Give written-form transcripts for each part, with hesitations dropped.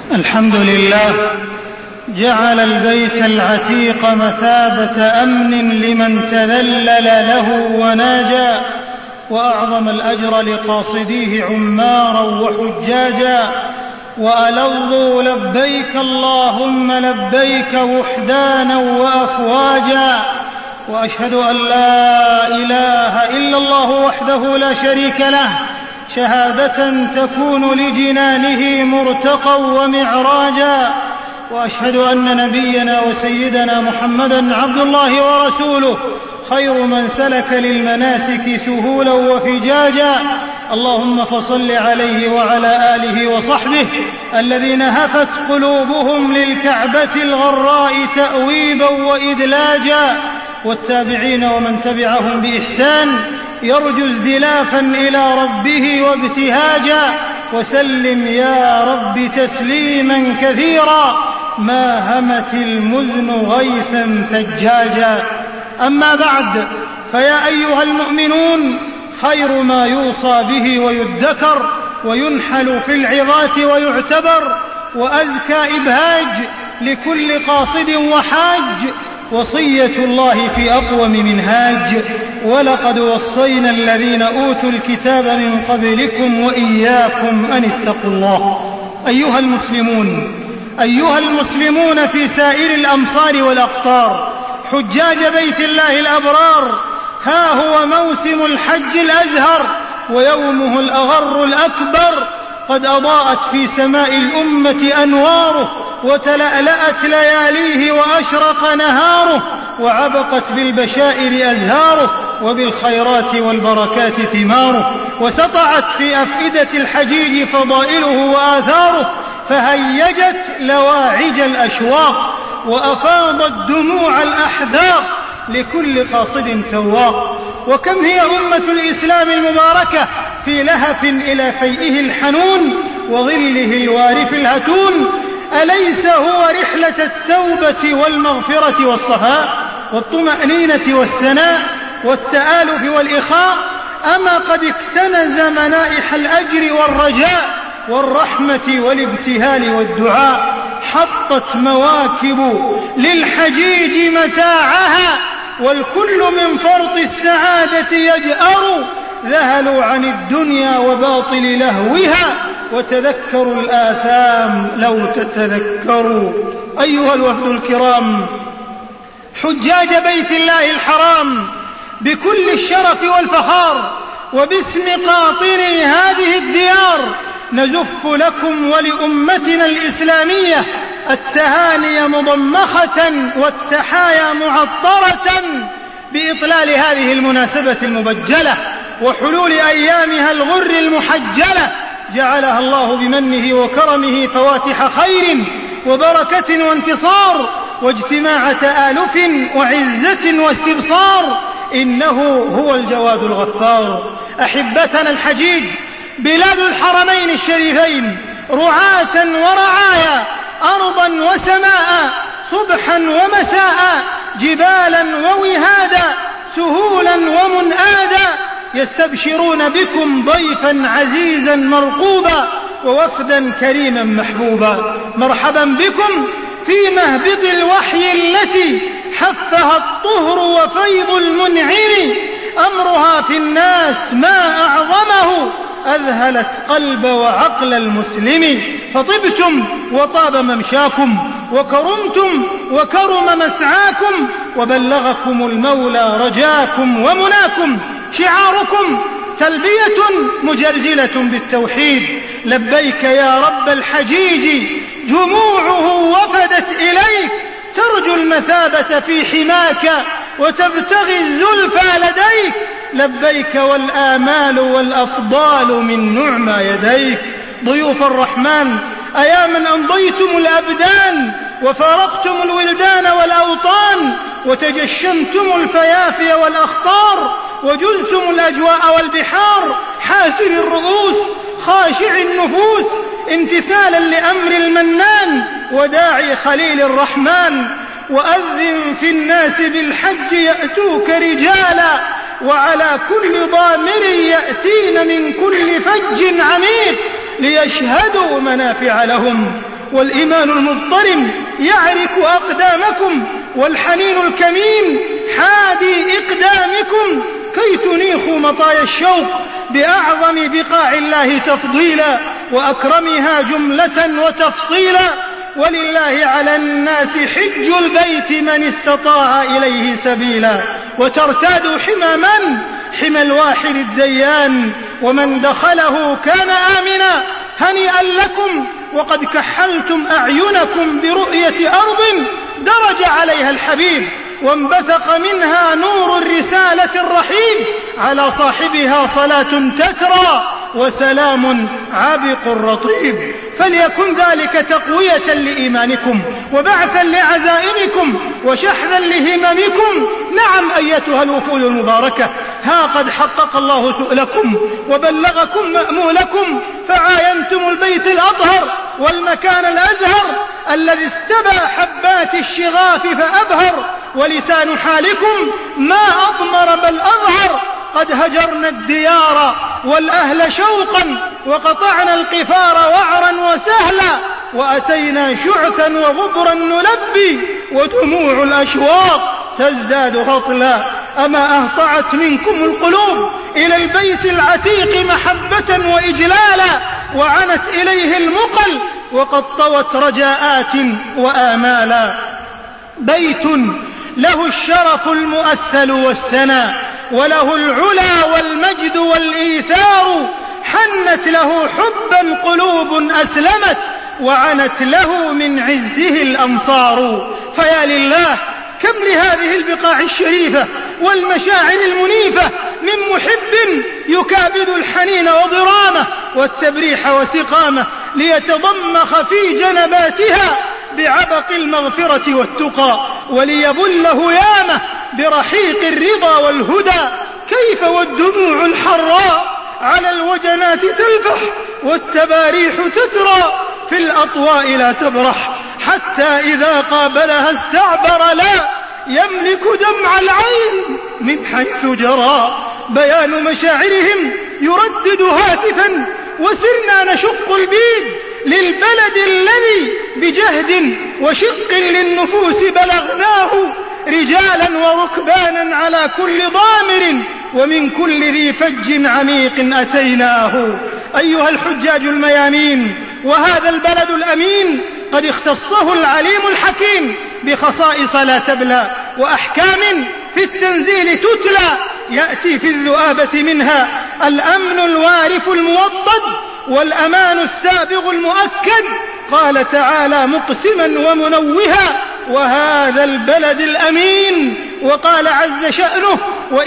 الحمد لله جعل البيت العتيق مثابة أمن لمن تذلل له وناجى، وأعظم الأجر لقاصديه عمارا وحجاجا، وألظوا لبيك اللهم لبيك وحدانا وأفواجا، وأشهد أن لا إله إلا الله وحده لا شريك له شهادة تكون لجنانه مرتقا ومعراجا، وأشهد أن نبينا وسيدنا محمدا عبد الله ورسوله خير من سلك للمناسك سهولا وفجاجا. اللهم فصل عليه وعلى آله وصحبه الذين هفت قلوبهم للكعبة الغراء تأويبا وإدلاجا، والتابعين ومن تبعهم بإحسان يرجو ازدلافا إلى ربه وابتهاجا، وسلم يا رب تسليما كثيرا ما همت المزن غيثا ثجاجا. أما بعد، فيا أيها المؤمنون، خير ما يوصى به ويذكر وينحل في العظات ويعتبر، وأزكى إبهاج لكل قاصد وحاج وصية الله في أقوم منهاج. ولقد وصينا الذين أوتوا الكتاب من قبلكم وإياكم أن اتقوا الله. أيها المسلمون في سائر الأمصار والأقطار، حجاج بيت الله الأبرار، ها هو موسم الحج الأزهر ويومه الأغر الأكبر، قد أضاءت في سماء الأمة أنواره، وتلألأت لياليه وأشرق نهاره، وعبقت بالبشائر أزهاره، وبالخيرات والبركات ثماره، وسطعت في أفئدة الحجيج فضائله وآثاره، فهيجت لواعج الأشواق، وأفاضت دموع الأحداق لكل قاصد تواق. وكم هي أمة الإسلام المباركة في لهف إلى فيئه الحنون وظله الوارف الهتون. أليس هو رحلة التوبة والمغفرة والصفاء والطمأنينة والسناء والتآلف والإخاء؟ أما قد اكتنز منائح الأجر والرجاء والرحمة والابتهال والدعاء، حطت مواكب للحجيج متاعها، والكل من فرط السعادة يجأر، ذهلوا عن الدنيا وباطل لهوها، وتذكروا الآثام لو تتذكروا. أيها الوفد الكرام، حجاج بيت الله الحرام، بكل الشرف والفخار وباسم قاطني هذه الديار، نزف لكم ولأمتنا الإسلامية التهاني مضمخة والتحايا معطرة بإطلال هذه المناسبة المبجلة وحلول أيامها الغر المحجلة، جعلها الله بمنه وكرمه فواتح خير وبركة وانتصار، واجتماع تآلف وعزة واستبصار، إنه هو الجواد الغفار. أحبتنا الحجيج، بلاد الحرمين الشريفين رعاة ورعايا، أرضا وسماء، صبحا ومساء، جبالا ووهادا، سهولا ومنآدا، يستبشرون بكم ضيفا عزيزا مرقوبا ووفدا كريما محبوبا. مرحبا بكم في مهبط الوحي التي حفها الطهر وفيض المنعم، أمرها في الناس ما أعظمه، أذهلت قلب وعقل المسلم. فطبتم وطاب ممشاكم، وكرمتم وكرم مسعاكم، وبلغكم المولى رجاكم ومناكم. شعاركم تلبية مجلجلة بالتوحيد، لبيك يا رب الحجيج، جموعه وفدت إليك، ترجو المثابة في حماك وتبتغي الزلفى لديك، لبيك والآمال والأفضال من نعمى يديك. ضيوف الرحمن، أيا من أمضيتم الأبدان وفارقتم الولدان والأوطان، وتجشمتم الفيافي والأخطار، وجزتم الأجواء والبحار، حاسر الرؤوس خاشع النفوس، امتثالا لأمر المنان وداعي خليل الرحمن. وأذن في الناس بالحج يأتوك رجالا، وعلى كل ضامر يأتين من كل فج عميق، ليشهدوا منافع لهم والإيمان المضطرم يعرك أقدامكم، والحنين الكمين حادي إقدامكم، كي تنيخوا مطايا الشوق بأعظم بقاع الله تفضيلا وأكرمها جملة وتفصيلا. ولله على الناس حج البيت من استطاع إليه سبيلا، وترتادوا حمى من؟ حمى الواحد الديان، ومن دخله كان آمنا. هنيئا لكم وقد كحلتم أعينكم برؤية أرض درج عليها الحبيب، وانبثق منها نور الرسالة الرحيب، على صاحبها صلاة تترى وسلام عابق رطيب. فليكن ذلك تقوية لإيمانكم وبعثا لعزائمكم وشحذا لهممكم. نعم أيتها الوفود المباركة، ها قد حقق الله سؤلكم وبلغكم مأمولكم، فعاينتم البيت الأطهر والمكان الأزهر الذي استبى حبات الشغاف فأبهر، ولسان حالكم ما أضمر بل أظهر. قد هجرنا الديار والأهل شوقا، وقطعنا القفار وعرا وسهلا، وأتينا شعثا وغبرا نلبي، ودموع الأشواق تزداد هطلا. أما أهطعت منكم القلوب إلى البيت العتيق محبة وإجلالا، وعنت إليه المقل وقد طوت رجاءات وآمالا. بيت له الشرف المؤثل والسنا، وله العلا والمجد والإيثار، حنت له حبا قلوب أسلمت، وعنت له من عزه الأمصار. فيا لله كم لهذه البقاع الشريفة والمشاعر المنيفة من محب يكابد الحنين وضرامه والتبريح وسقامه، ليتضمخ في جنباتها بعبق المغفرة والتقى، وليبل هيامه برحيق الرضا والهدى. كيف والدموع الحراء على الوجنات تلفح، والتباريح تترى في الأطواء لا تبرح، حتى إذا قابلها استعبر لا يملك دمع العين من حيث جرى. بيان مشاعرهم يردد هاتفا، وسرنا نشق البيد للبلد الذي بجهد وشق للنفوس بلغناه، رجالا وركبانا على كل ضامر، ومن كل ذي فج عميق أتيناه. أيها الحجاج الميامين، وهذا البلد الأمين قد اختصه العليم الحكيم بخصائص لا تبلى، وأحكام في التنزيل تتلى، يأتي في الذؤابة منها الأمن الوارف الموطد والأمان السابغ المؤكد. قال تعالى مقسما ومنوها: وهذا البلد الأمين. وقال عز شأنه: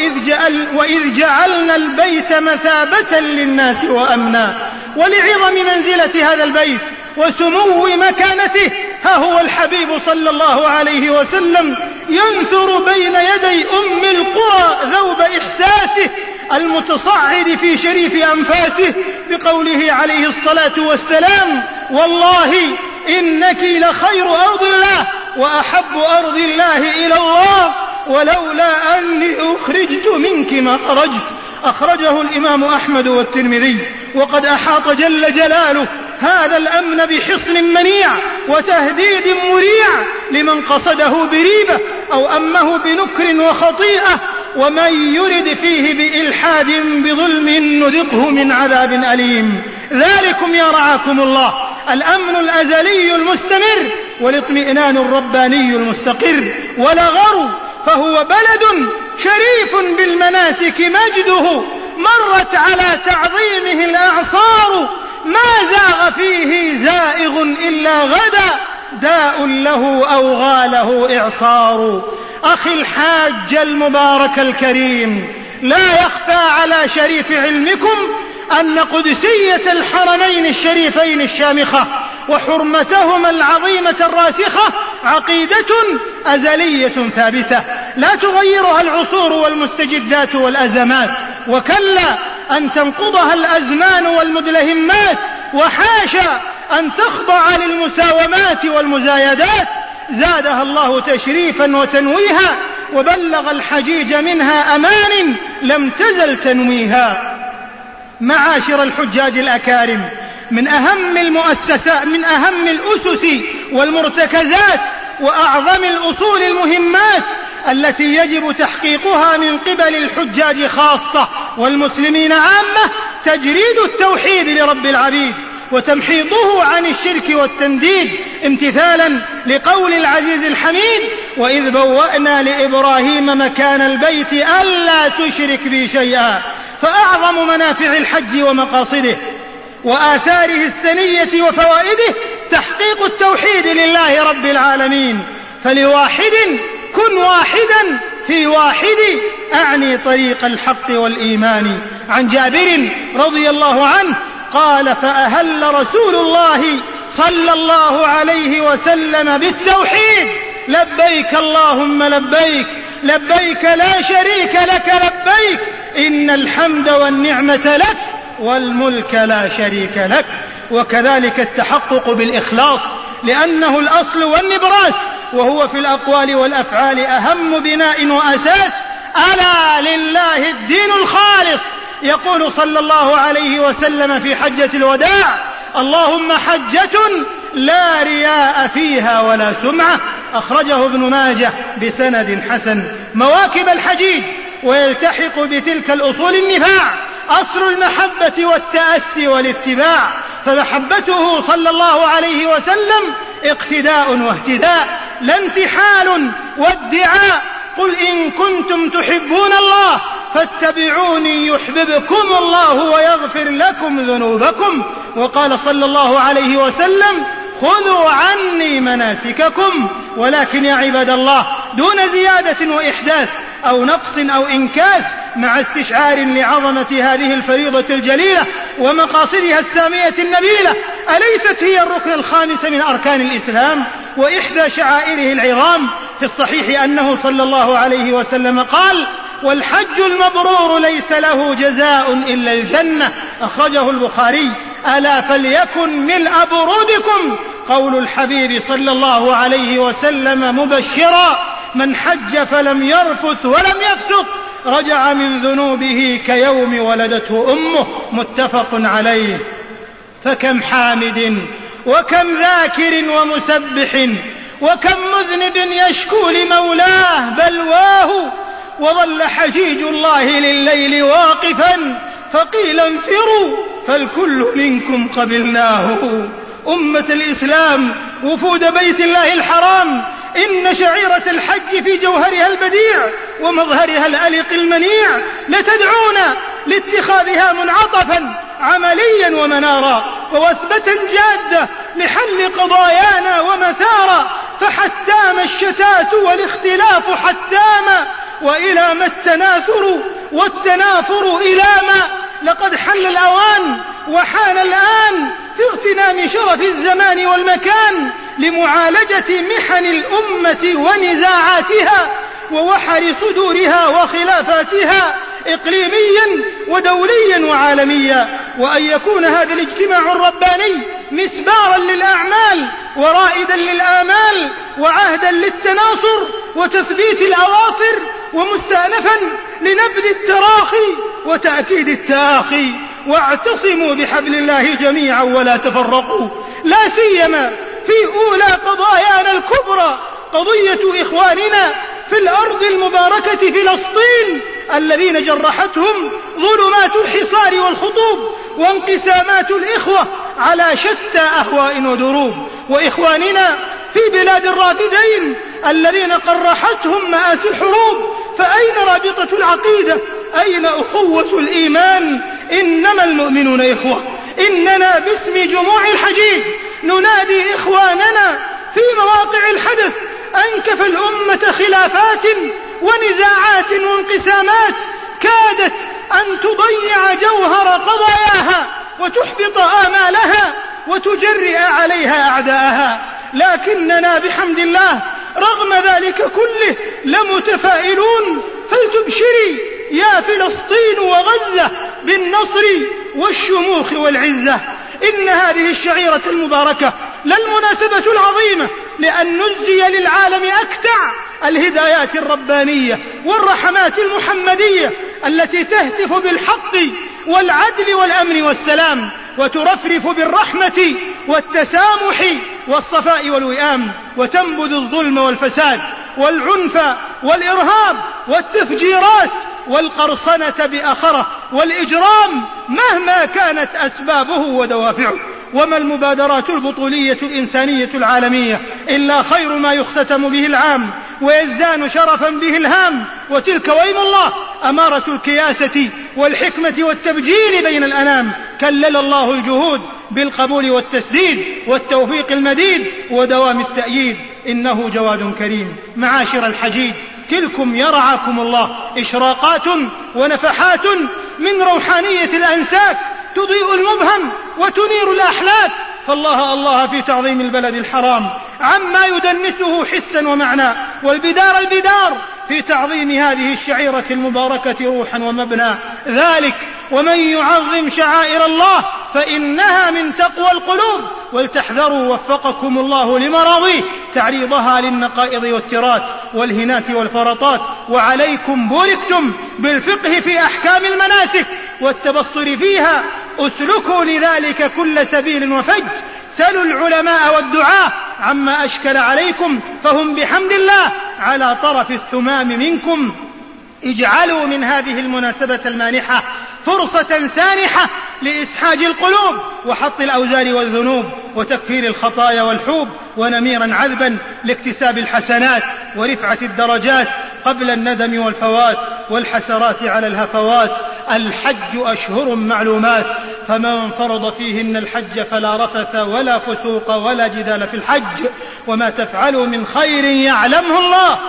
وإذ جعلنا البيت مثابة للناس وأمنا. ولعظم منزلة هذا البيت وسمو مكانته، ها هو الحبيب صلى الله عليه وسلم ينثر بين يدي أم القرى ذوب إحساسه المتصعد في شريف أنفاسه بقوله عليه الصلاة والسلام: والله إنك لخير أرض الله وأحب أرض الله إلى الله، ولولا أني أخرجت منك ما خرجت. أخرجه الإمام أحمد والترمذي. وقد أحاط جل جلاله هذا الأمن بحصن منيع وتهديد مريع لمن قصده بريبة أو أمه بنكر وخطيئة، ومن يرد فيه بإلحاد بظلم نذقه من عذاب أليم. ذلكم يا رعاكم الله الأمن الأزلي المستمر والاطمئنان الرباني المستقر. ولغروا فهو بلد شريف بالمناسك مجده، مرت على تعظيمه الأعصار، ما زاغ فيه زائغ إلا غدا، داء له أو غاله إعصار. أخي الحاج المبارك الكريم، لا يخفى على شريف علمكم أن قدسية الحرمين الشريفين الشامخة وحرمتهما العظيمة الراسخة عقيدة أزلية ثابتة لا تغيرها العصور والمستجدات والأزمات، وكلا أن تنقضها الأزمان والمدلهمات، وحاشا أن تخضع للمساومات والمزايدات. زادها الله تشريفا وتنويها، وبلغ الحجيج منها أمان لم تزل تنويها. معاشر الحجاج الأكارم، من أهم المؤسسات، من أهم الأسس والمرتكزات وأعظم الأصول المهمات التي يجب تحقيقها من قبل الحجاج خاصة والمسلمين عامة تجريد التوحيد لرب العبيد وتمحيطه عن الشرك والتنديد، امتثالا لقول العزيز الحميد: وإذ بوأنا لإبراهيم مكان البيت ألا تشرك بي شيئا. فأعظم منافع الحج ومقاصده وآثاره السنية وفوائده تحقيق التوحيد لله رب العالمين. فلواحد كن واحدا في واحد، أعني طريق الحق والإيمان. عن جابر رضي الله عنه قال: فأهل رسول الله صلى الله عليه وسلم بالتوحيد: لبيك اللهم لبيك، لبيك لا شريك لك لبيك، إن الحمد والنعمة لك والملك لا شريك لك. وكذلك التحقق بالإخلاص، لأنه الأصل والنبراس، وهو في الأقوال والأفعال أهم بناء وأساس. ألا لله الدين الخالص. يقول صلى الله عليه وسلم في حجة الوداع: اللهم حجة لا رياء فيها ولا سمعة. أخرجه ابن ماجه بسند حسن. مواكب الحجيج ويلتحق بتلك الأصول النفاع، أصل المحبة والتأسي والاتباع، فمحبته صلى الله عليه وسلم اقتداء واهتداء لا انتحال وادعاء. قل إن كنتم تحبون الله فاتبعوني يحببكم الله ويغفر لكم ذنوبكم. وقال صلى الله عليه وسلم: خذوا عني مناسككم. ولكن يا عباد الله، دون زيادة وإحداث أو نقص أو إنكاث، مع استشعار لعظمة هذه الفريضة الجليلة ومقاصدها السامية النبيلة، أليست هي الركن الخامس من أركان الإسلام وإحدى شعائره العظام؟ في الصحيح أنه صلى الله عليه وسلم قال: والحج المبرور ليس له جزاء إلا الجنة. أخرجه البخاري. ألا فليكن ملء برودكم قول الحبيب صلى الله عليه وسلم مبشرا: من حج فلم يرفث ولم يفسق رجع من ذنوبه كيوم ولدته أمه. متفق عليه. فكم حامد وكم ذاكر ومسبح وكم مذنب يشكو لمولاه بلواه، وظل حجيج الله لليل واقفا فقيل انفروا فالكل منكم قبلناه. أمة الإسلام، وفود بيت الله الحرام، إن شعيرة الحج في جوهرها البديع ومظهرها الألق المنيع لتدعونا لاتخاذها منعطفا عمليا ومنارا ووثبة جادة لحل قضايانا ومثارا. فحتام الشتات والاختلاف حتاما، وإلى ما التناثر والتنافر إلى ما. لقد حل الأوان وحان الآن في اغتنام شرف الزمان والمكان لمعالجة محن الأمة ونزاعاتها ووحر صدورها وخلافاتها إقليميا ودوليا وعالميا، وأن يكون هذا الاجتماع الرباني مسبارا للأعمال ورائدا للآمال وعهدا للتناصر وتثبيت الأواصر ومستأنفا لنبذ التراخي وتأكيد التآخي. واعتصموا بحبل الله جميعا ولا تفرقوا، لا سيما في أولى قضايانا الكبرى، قضية إخواننا في الأرض المباركة فلسطين الذين جرحتهم ظلمات الحصار والخطوب وانقسامات الإخوة على شتى أهواء ودروب، وإخواننا في بلاد الرافدين الذين قرحتهم مآسي الحروب. فأين رابطة العقيدة؟ أين أخوة الإيمان؟ إنما المؤمنون إخوة. إننا باسم جموع الحجيج ننادي إخواننا في مواقع الحدث أنكف الأمة خلافات ونزاعات وانقسامات كادت أن تضيع جوهر قضاياها وتحبط آمالها وتجرئ عليها أعداءها. لكننا بحمد الله رغم ذلك كله لمتفائلون. فلتبشري يا فلسطين وغزة بالنصر والشموخ والعزة. إن هذه الشعيرة المباركة للمناسبة العظيمة لأن نزي للعالم أكتع الهدايات الربانية والرحمات المحمدية التي تهتف بالحق والعدل والأمن والسلام. وترفرف بالرحمة والتسامح والصفاء والوئام، وتنبذ الظلم والفساد والعنف والإرهاب والتفجيرات والقرصنة بأخره والإجرام مهما كانت أسبابه ودوافعه. وما المبادرات البطولية الإنسانية العالمية إلا خير ما يختتم به العام ويزدان شرفا به الهام، وتلك وإيم الله أمارة الكياسة والحكمة والتبجيل بين الأنام. كلل الله الجهود بالقبول والتسديد والتوفيق المديد ودوام التأييد، إنه جواد كريم. معاشر الحجيج، تلكم يرعاكم الله إشراقات ونفحات من روحانية الأنساك تضيء المبهم وتنير الأحلاك، فالله الله في تعظيم البلد الحرام عما يدنسه حسا ومعنى، والبدار البدار في تعظيم هذه الشعيرة المباركة روحا ومبنى. ذلك ومن يعظم شعائر الله فإنها من تقوى القلوب، ولتحذروا وفقكم الله لمراضيه تعريضها للنقائض والترات والهنات والفرطات. وعليكم بوركتم بالفقه في أحكام المناسك والتبصر فيها، أسلكوا لذلك كل سبيل وفج، سلوا العلماء والدعاة عما أشكل عليكم فهم بحمد الله على طرف الثمام منكم. اجعلوا من هذه المناسبة المانحة فرصة سانحة لإسحاج القلوب وحط الأوزار والذنوب وتكفير الخطايا والحوب، ونميرا عذبا لاكتساب الحسنات ورفعة الدرجات قبل الندم والفوات والحسرات على الهفوات. الحج أشهر معلومات، فمن فرض فيهن الحج فلا رفث ولا فسوق ولا جدال في الحج، وما تفعلوا من خير يعلمه الله،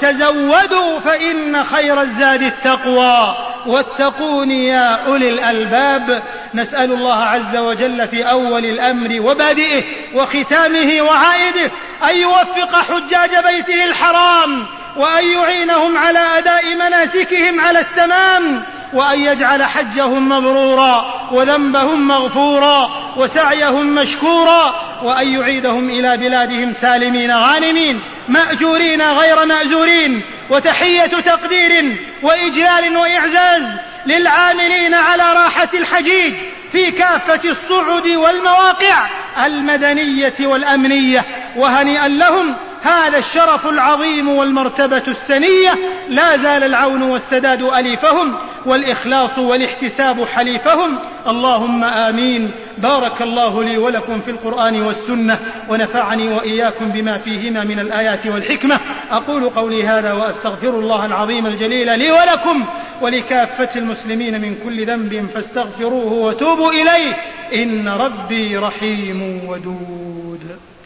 وتزودوا فإن خير الزاد التقوى، واتقون يا أولي الألباب. نسأل الله عز وجل في أول الأمر وبادئه وختامه وعائده أن يوفق حجاج بيته الحرام، وأن يعينهم على أداء مناسكهم على التمام، وأن يجعل حجهم مبرورا وذنبهم مغفورا وسعيهم مشكورا، وأن يعيدهم إلى بلادهم سالمين غانمين مأجورين غير مأزورين. وتحية تقدير وإجلال وإعزاز للعاملين على راحة الحجيج في كافة الصعد والمواقع المدنية والأمنية، وهنيئا لهم هذا الشرف العظيم والمرتبة السنية. لا زال العون والسداد أليفهم، والإخلاص والاحتساب حليفهم. اللهم آمين. بارك الله لي ولكم في القرآن والسنة، ونفعني وإياكم بما فيهما من الآيات والحكمة. أقول قولي هذا وأستغفر الله العظيم الجليل لي ولكم ولكافة المسلمين من كل ذنب، فاستغفروه وتوبوا إليه، إن ربي رحيم ودود.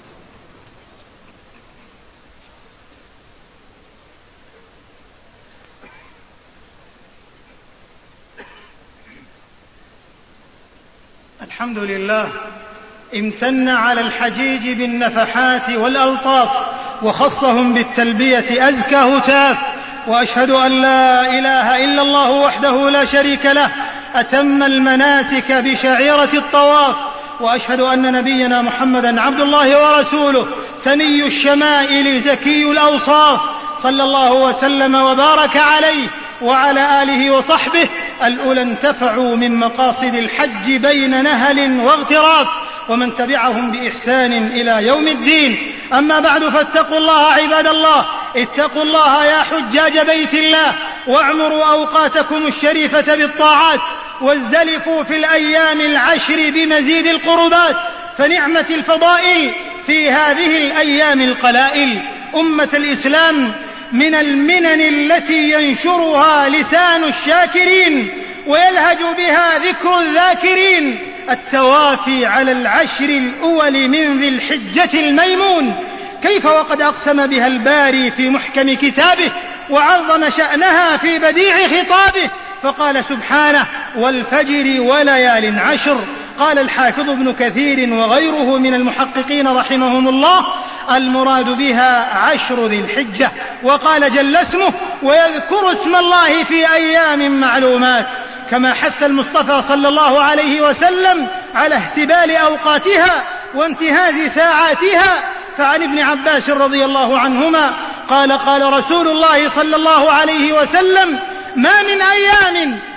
الحمد لله امتن على الحجيج بالنفحات والألطاف، وخصهم بالتلبية أزكى هتاف. وأشهد أن لا إله إلا الله وحده لا شريك له أتم المناسك بشعيرة الطواف. وأشهد أن نبينا محمدا عبد الله ورسوله سني الشمائل زكي الأوصاف، صلى الله وسلم وبارك عليه وعلى آله وصحبه الأولى انتفعوا من مقاصد الحج بين نهل واغتراف، ومن تبعهم بإحسان إلى يوم الدين. أما بعد، فاتقوا الله عباد الله، اتقوا الله يا حجاج بيت الله، واعمروا أوقاتكم الشريفة بالطاعات، وازدلفوا في الأيام العشر بمزيد القربات، فنعمة الفضائل في هذه الأيام القلائل. أمة الإسلام، من المنن التي ينشرها لسان الشاكرين ويلهج بها ذكر الذاكرين التوافي على العشر الأول من ذي الحجة الميمون. كيف وقد أقسم بها الباري في محكم كتابه، وعظم شأنها في بديع خطابه، فقال سبحانه: والفجر وليال عشر. قال الحافظ ابن كثير وغيره من المحققين رحمهم الله: المراد بها عشر ذي الحجة. وقال جل اسمه: ويذكر اسم الله في أيام معلومات، كما حث المصطفى صلى الله عليه وسلم على اهتبال أوقاتها وانتهاز ساعاتها. فعن ابن عباس رضي الله عنهما قال: قال رسول الله صلى الله عليه وسلم: ما من أيام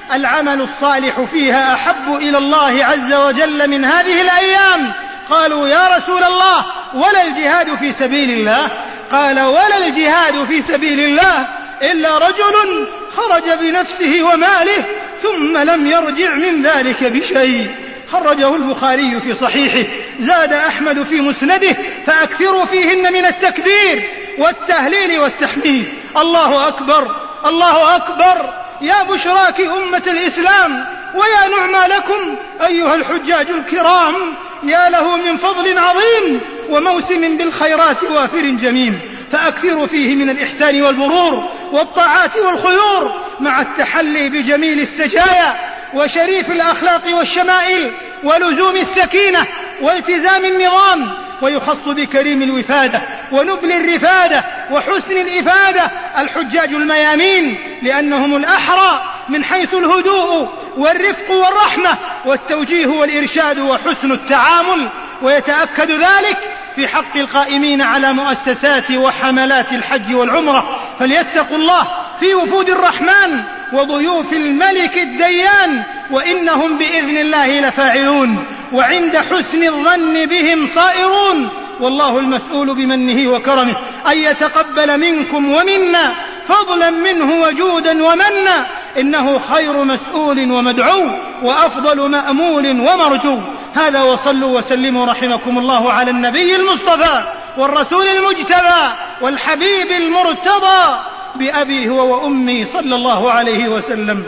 العمل الصالح فيها أحب إلى الله عز وجل من هذه الأيام؟ قالوا يا رسول الله ولا الجهاد في سبيل الله؟ قال ولا الجهاد في سبيل الله إلا رجل خرج بنفسه وماله ثم لم يرجع من ذلك بشيء. خرجه البخاري في صحيحه. زاد أحمد في مسنده فأكثروا فيهن من التكبير والتهليل والتحميد. الله أكبر الله أكبر. يا بشراك أمة الإسلام ويا نعمى لكم أيها الحجاج الكرام، يا له من فضل عظيم وموسم بالخيرات وافر جميم. فأكثروا فيه من الإحسان والبرور والطاعات والخيور مع التحلي بجميل السجايا وشريف الأخلاق والشمائل ولزوم السكينة والتزام النظام. ويخص بكريم الوفادة ونبل الرفادة وحسن الإفادة الحجاج الميامين، لأنهم الأحرى من حيث الهدوء والرفق والرحمة والتوجيه والإرشاد وحسن التعامل. ويتأكد ذلك في حق القائمين على مؤسسات وحملات الحج والعمرة، فليتقوا الله في وفود الرحمن وضيوف الملك الديان، وإنهم بإذن الله لفاعلون، وعند حسن الظن بهم صائرون، والله المسؤول بمنه وكرمه أن يتقبل منكم ومنا فضلا منه وجودا ومنا، إنه خير مسؤول ومدعو وأفضل مأمول ومرجو. هذا وصلوا وسلموا رحمكم الله على النبي المصطفى والرسول المجتبى والحبيب المرتضى بأبي هو وأمي صلى الله عليه وسلم،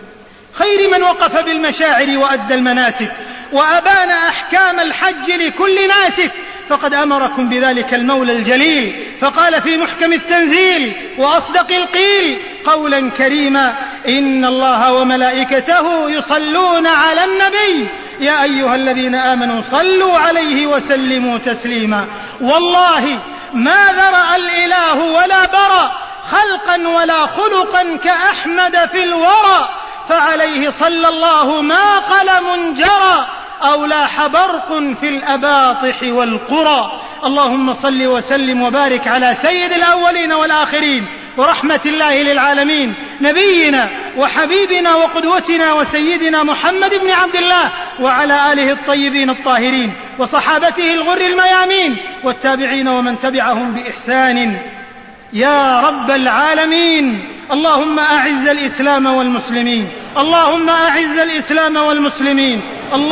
خير من وقف بالمشاعر وأدى المناسك وأبان أحكام الحج لكل ناسك. فقد أمركم بذلك المولى الجليل، فقال في محكم التنزيل وأصدق القيل قولا كريما: إن الله وملائكته يصلون على النبي يا أيها الذين آمنوا صلوا عليه وسلموا تسليما. والله ما ذرأ الإله ولا برأ خلقا ولا خلقا كأحمد في الورى، فعليه صلى الله ما قلم جرى أو لاح برق في الأباطح والقرى. اللهم صل وسلم وبارك على سيد الأولين والآخرين ورحمة الله للعالمين نبينا وحبيبنا وقدوتنا وسيدنا محمد بن عبد الله وعلى آله الطيبين الطاهرين وصحابته الغر الميامين والتابعين ومن تبعهم بإحسان يا رب العالمين. اللهم أعز الإسلام والمسلمين، اللهم أعز الإسلام والمسلمين،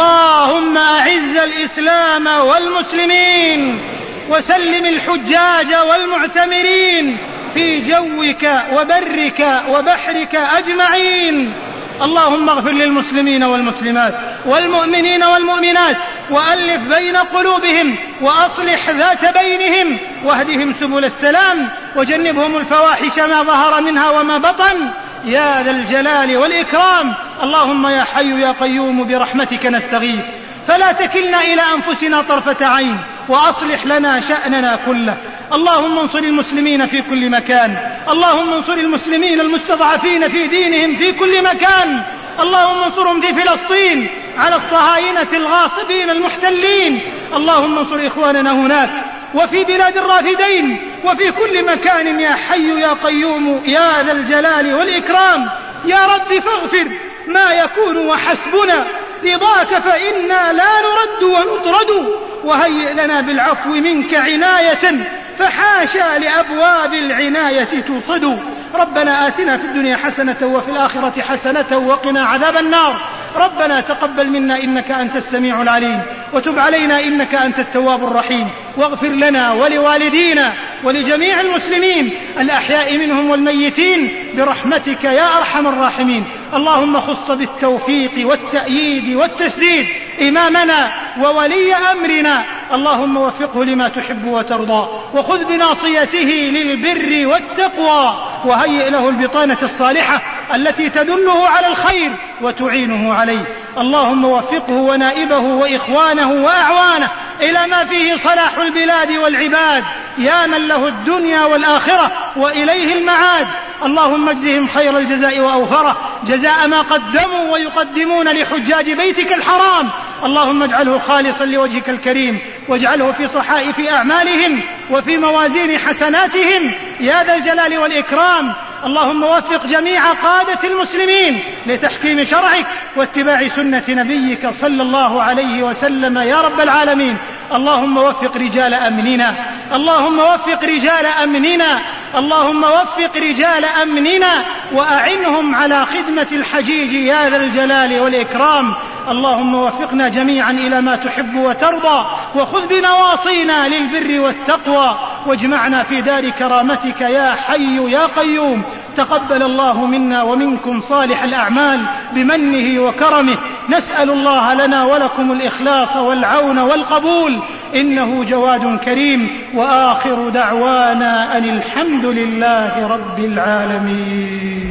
اللهم أعز الإسلام والمسلمين، وسلم الحجاج والمعتمرين في جوك وبرك وبحرك أجمعين. اللهم اغفر للمسلمين والمسلمات والمؤمنين والمؤمنات وألف بين قلوبهم وأصلح ذات بينهم واهدهم سبل السلام وجنبهم الفواحش ما ظهر منها وما بطن يا ذا الجلال والإكرام. اللهم يا حي يا قيوم برحمتك نستغيث فلا تكلنا إلى أنفسنا طرفة عين وأصلح لنا شأننا كله. اللهم انصر المسلمين في كل مكان، اللهم انصر المسلمين المستضعفين في دينهم في كل مكان، اللهم انصرهم في فلسطين على الصهاينة الغاصبين المحتلين، اللهم انصر إخواننا هناك وفي بلاد الرافدين وفي كل مكان يا حي يا قيوم يا ذا الجلال والإكرام. يا رب فاغفر ما يكون وحسبنا رضاك فإنا لا نرد ونطرد، وهيئ لنا بالعفو منك عناية فحاشا لأبواب العناية توصد. ربنا آتنا في الدنيا حسنة وفي الآخرة حسنة وقنا عذاب النار. ربنا تقبل منا إنك أنت السميع العليم وتب علينا إنك أنت التواب الرحيم، واغفر لنا ولوالدينا ولجميع المسلمين الأحياء منهم والميتين برحمتك يا أرحم الراحمين. اللهم خص بالتوفيق والتأييد والتسديد إمامنا وولي أمرنا، اللهم وفقه لما تحب وترضى وخذ بناصيته للبر والتقوى وهيئ له البطانة الصالحة التي تدله على الخير وتعينه عليه. اللهم وفقه ونائبه وإخوانه وأعوانه إلى ما فيه صلاح البلاد والعباد يا من له الدنيا والآخرة وإليه المعاد. اللهم اجزهم خير الجزاء وأوفره جزاء ما قدموا ويقدمون لحجاج بيتك الحرام. اللهم اجعله خالصا لوجهك الكريم واجعله في صحائف أعمالهم وفي موازين حسناتهم يا ذا الجلال والإكرام. اللهم وفق جميع قادة المسلمين لتحكيم شرعك واتباع سنة نبيك صلى الله عليه وسلم يا رب العالمين. اللهم وفق رجال أمننا، اللهم وفق رجال أمننا، اللهم وفق رجال أمننا وأعنهم على خدمة الحجيج يا ذا الجلال والإكرام. اللهم وفقنا جميعا إلى ما تحب وترضى، وخذ بنواصينا للبر والتقوى، واجمعنا في دار كرامتك يا حي يا قيوم. تقبل الله منا ومنكم صالح الأعمال بمنه وكرمه. نسأل الله لنا ولكم الإخلاص والعون والقبول، إنه جواد كريم. وآخر دعوانا أن الحمد لله رب العالمين.